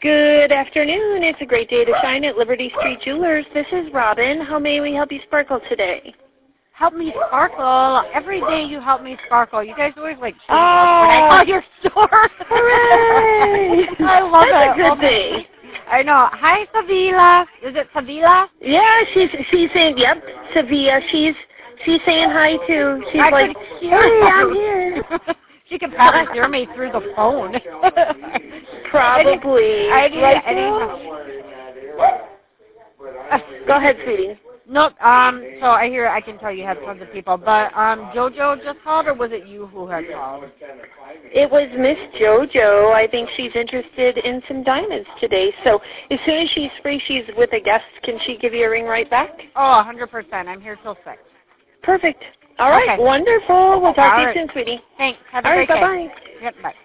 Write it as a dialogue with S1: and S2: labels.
S1: Good afternoon. It's a great day to shine at Liberty Street Jewelers. This is Robin. How may we help you sparkle today?
S2: Help me sparkle. Every day you help me sparkle. You guys always like when I call your store.
S1: Hooray!
S2: I love
S1: That's
S2: it.
S1: a good thing.
S2: I know. Hi, Savila. Is it Savila?
S1: Yeah, she's saying, yep, Sevilla. She's saying hi too. She's like, hey, I'm here.
S2: She can probably hear me through the phone.
S1: Probably. Go ahead, sweetie.
S2: Nope. So I can tell you have tons of people. But JoJo just called, or was it you who had called?
S1: It was Miss JoJo. I think she's interested in some diamonds today. So as soon as she's free, she's with a guest. Can she give you a ring right back?
S2: Oh, 100%. I'm here till 6.
S1: Perfect. All right.
S2: Okay.
S1: Wonderful. We'll talk to you soon, sweetie.
S2: Thanks. Have a
S1: All
S2: great
S1: right.
S2: day.
S1: Bye-bye.
S2: Yep, bye.